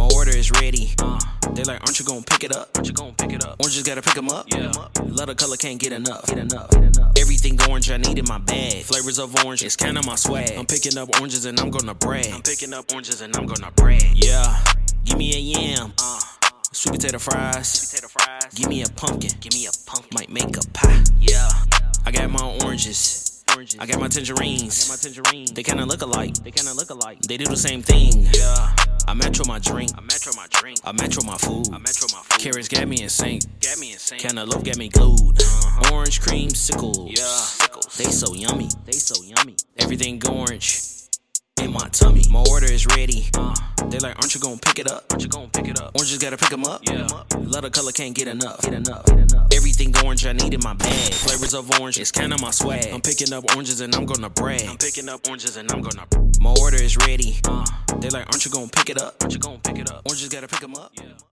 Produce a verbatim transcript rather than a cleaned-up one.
My order is ready. Uh, they like, aren't you gonna pick it up? Aren't you gonna pick it up? Oranges gotta pick 'em up. Yeah. Love the color, can't get enough. Get enough. Get enough. Everything orange I need in my bag. Flavors of orange, it's kinda my swag. I'm picking up oranges and I'm gonna brag. I'm picking up oranges and I'm gonna brag. Yeah. Give me a yam. Uh, sweet potato fries. Sweet potato fries. Give me a pumpkin. Give me a pumpkin. Might make a pie. Yeah. I got my oranges. Oranges. I got my tangerines. I got my tangerines. They kinda look alike. They kinda look alike. They do the same thing. Yeah. I metro my drink. I metro my drink. I metro my food. I metro my food. Carrots got me in sync. Got me in sync. Cantaloupe got me glued. Uh-huh. Orange cream sickles. Yeah. Sickles. They so yummy. They so yummy. Everything orange in my tummy. My order is ready. Uh, they like, aren't you gonna pick it up? Aren't you gonna pick it up? Oranges gotta pick 'em up. Yeah. Love the color, can't get enough. Get enough. Get enough. Everything orange I need in my bag. Flavors of orange, it's kinda my swag. I'm picking up oranges and I'm gonna brag. I'm picking up oranges and I'm gonna. My order is ready. Uh, they like, aren't you gonna pick it up? Aren't you gonna pick it up? Oranges gotta pick 'em up. Yeah.